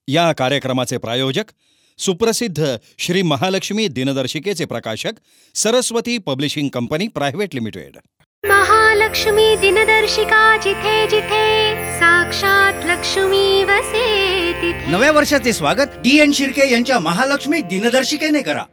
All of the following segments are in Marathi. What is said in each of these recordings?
या कार्यक्रमाचे प्रायोजक सुप्रसिद्ध श्री महालक्ष्मी दिनदर्शिकेचे प्रकाशक Saraswati publishing company private limited. Mahalakshmi दिनदर्शिका जिथे जिथे साक्षात लक्ष्मी वसे तिथे. नव्या वर्षाचे स्वागत D.N. शिर्के यांच्या महालक्ष्मी दिनदर्शिकेने करा.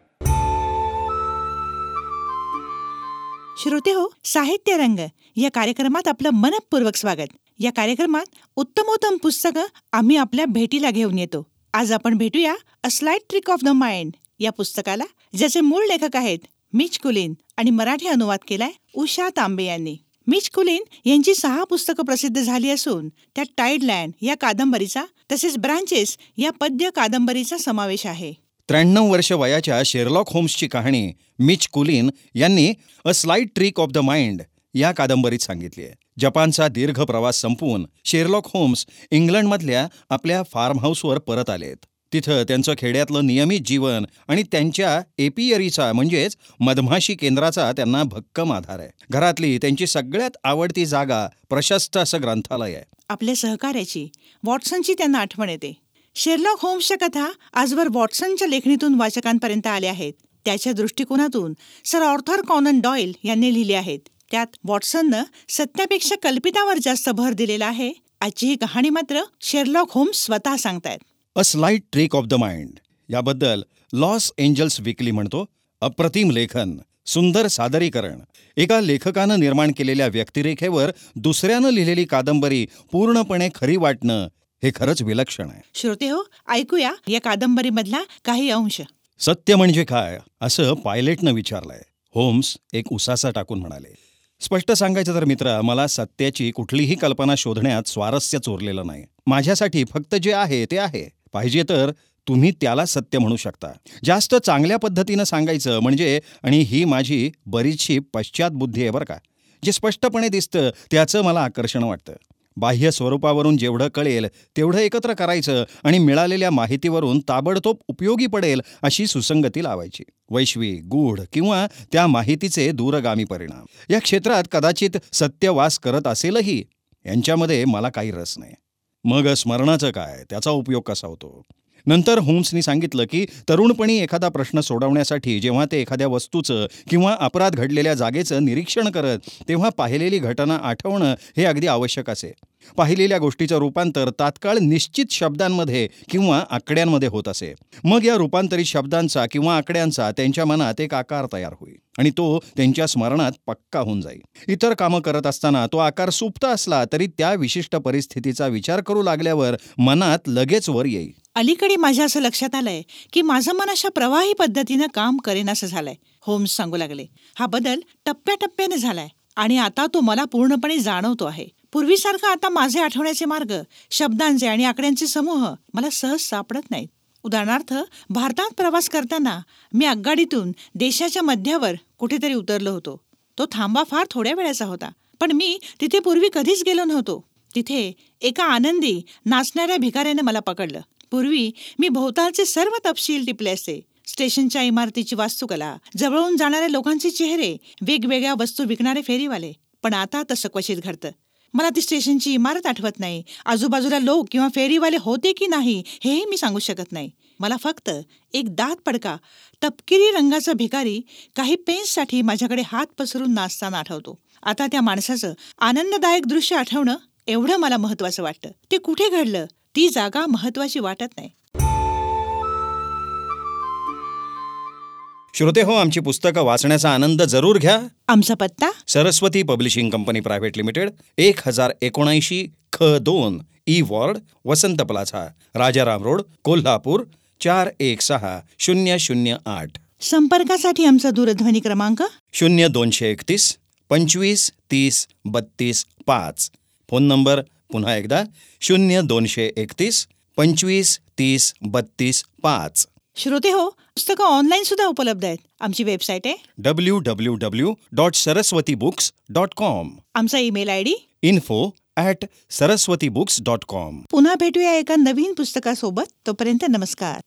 श्रोते हो, साहित्य रंग या कार्यक्रमात आपलं मनपूर्वक स्वागत. या कार्यक्रमात उत्तमोत्तम पुस्तकं आम्ही आपल्या भेटीला घेऊन येतो. आज आपण भेटूया a slight trick of the mind या पुस्तकाला, ज्याचे मूळ लेखक आहेत मिच कुलीन आणि मराठी अनुवाद केलाय उषा तांबे यांनी. मिच कुलीन यांची 6 पुस्तकं प्रसिद्ध झाली असून त्यात टाइडलँड या कादंबरीचा तसेच ब्रांचेस या पद्य कादंबरीचा समावेश आहे. 93 वर्ष वयाच्या शेरलॉक होम्सची कहाणी मिच कुलीन यांनी a slight trick of the mind या कादंबरीत सांगितली आहे. जपानचा दीर्घ प्रवास संपवून शेरलॉक होम्स इंग्लंडमधल्या आपल्या फार्म हाऊसवर परत आलेत. तिथं त्यांचं खेड्यातलं नियमित जीवन आणि त्यांच्या एपियरीचा म्हणजेच मधमाशी केंद्राचा त्यांना भक्कम आधार आहे. घरातली त्यांची सगळ्यात आवडती जागा प्रशस्त असं ग्रंथालय आहे. आपल्या सहकार्याची वॉटसनची त्यांना आठवण येते. शेरलॉक होम्सच्या कथा आजवर वॉटसनच्या लेखणीतून वाचकांपर्यंत आल्या आहेत. त्याच्या दृष्टिकोनातून सर ऑर्थर कॉनन डॉयल यांनी लिहिले आहेत. त्यात वॉटसननं सत्यापेक्षा कल्पितावर जास्त भर दिलेला आहे. आजची ही कहाणी मात्र शेरलॉक होम्स स्वतः सांगतायत. A slight trick of the mind याबद्दल लॉस एंजल्स वीकली म्हणतो, अप्रतिम लेखन, सुंदर सादरीकरण, एका लेखकानं निर्माण केलेल्या व्यक्तिरेखेवर दुसऱ्यानं लिहिलेली कादंबरी पूर्णपणे खरी वाटणं हे खरंच विलक्षण आहे. श्रोते हो, ऐकूया या कादंबरीमधला काही अंश. सत्य म्हणजे काय असं पायलटनं विचारलंय. होम्स एक उसासा टाकून म्हणाले, स्पष्ट सांगायचं तर मित्रा, मला सत्याची कुठलीही कल्पना शोधण्यात स्वारस्य चोरलेलं नाही. माझ्यासाठी फक्त जे आहे ते आहे. पाहिजे तर तुम्ही त्याला सत्य म्हणू शकता. जास्त चांगल्या पद्धतीनं सांगायचं म्हणजे, आणि ही माझी बरीचशी पश्चात बुद्धी आहे बरं का, जे स्पष्टपणे दिसतं त्याचं मला आकर्षण वाटतं. बाह्य स्वरूपावरून जेवढं कळेल तेवढं एकत्र करायचं आणि मिळालेल्या माहितीवरून ताबडतोब उपयोगी पडेल अशी सुसंगती लावायची. वैश्विक, गूढ किंवा त्या माहितीचे दूरगामी परिणाम या क्षेत्रात कदाचित सत्य वास करत असेलही, यांच्यामध्ये मला काही रस नाही. मग स्मरणाचं काय, त्याचा उपयोग कसा होतो? नंतर होम्सनी सांगितलं की तरुणपणी एखादा प्रश्न सोडवण्यासाठी जेव्हा ते एखाद्या वस्तूचं किंवा अपराध घडलेल्या जागेचं निरीक्षण करत तेव्हा पाहिलेली घटना आठवणं हे अगदी आवश्यक असे. पाहिलेल्या गोष्टीचं रूपांतर तात्काळ निश्चित शब्दांमध्ये किंवा आकड्यांमध्ये होत असे. मग या रूपांतरित शब्दांचा किंवा आकड्यांचा त्यांच्या मनात एक आकार तयार होईल आणि तो त्यांच्या स्मरणात पक्का होऊन जाईल. इतर कामं करत असताना तो आकार सुप्त असला तरी त्या विशिष्ट परिस्थितीचा विचार करू लागल्यावर मनात लगेच वर येईल. अलीकडे माझ्या असं लक्षात आलंय की माझं मन अशा प्रवाही पद्धतीनं काम करेनासं झालंय, होम्स सांगू लागले. हा बदल टप्प्याटप्प्याने झालाय आणि आता तो मला पूर्णपणे जाणवतो आहे. पूर्वीसारखं आता माझे आठवण्याचे मार्ग, शब्दांचे आणि आकड्यांचे समूह मला सहज सापडत नाहीत. उदाहरणार्थ, भारतात प्रवास करताना मी आगगाडीतून देशाच्या मध्यावर कुठेतरी उतरलो होतो. तो थांबा फार थोड्या वेळाचा होता, पण मी तिथे पूर्वी कधीच गेलो नव्हतो. तिथे एका आनंदी नाचणाऱ्या भिकाऱ्याने मला पकडलं. पूर्वी मी भोवतालचे सर्व तपशील टिपले असते. स्टेशनच्या इमारतीची वास्तुकला, जवळून जाणाऱ्या लोकांचे चेहरे, वेगवेगळ्या वस्तू विकणारे फेरीवाले. पण आता तसं क्वचित घडतं. मला ती स्टेशनची इमारत आठवत नाही. आजूबाजूला लोक किंवा फेरीवाले होते की नाही हेही मी सांगू शकत नाही. मला फक्त एक दात पडका तपकिरी रंगाचा भिकारी काही पेन्ससाठी माझ्याकडे हात पसरून नाचताना आठवतो. आता त्या माणसाचं आनंददायक दृश्य आठवणं एवढं मला महत्वाचं वाटतं. ते कुठे घडलं ती जागा महत्वाची वाटत नाही. श्रोते हो, आमची पुस्तकं वाचण्याचा आनंद जरूर घ्या. आमचा पत्ता Saraswati publishing company private limited, 1079 ख 2 E ward, Vasant plaza, Rajaram road, Kolhapur 416008. संपर्कासाठी आमचा दूरध्वनी क्रमांक 0231 25 30 32 5. फोन नंबर पुन्हा एकदा 0231 25 30 32 5. श्रोते हो, पुस्तकं ऑनलाईन सुद्धा उपलब्ध आहेत. आमची वेबसाईट आहे www.saraswatibooks.com. आमचा ईमेल ID info@saraswatibooks.com. पुन्हा भेटूया एका नवीन पुस्तकासोबत. तोपर्यंत नमस्कार.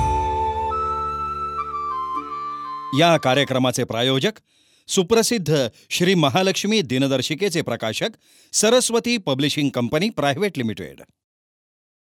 या कार्यक्रमाचे प्रायोजक सुप्रसिद्ध श्री महालक्ष्मी दिनदर्शिकेचे प्रकाशक Saraswati publishing company private limited.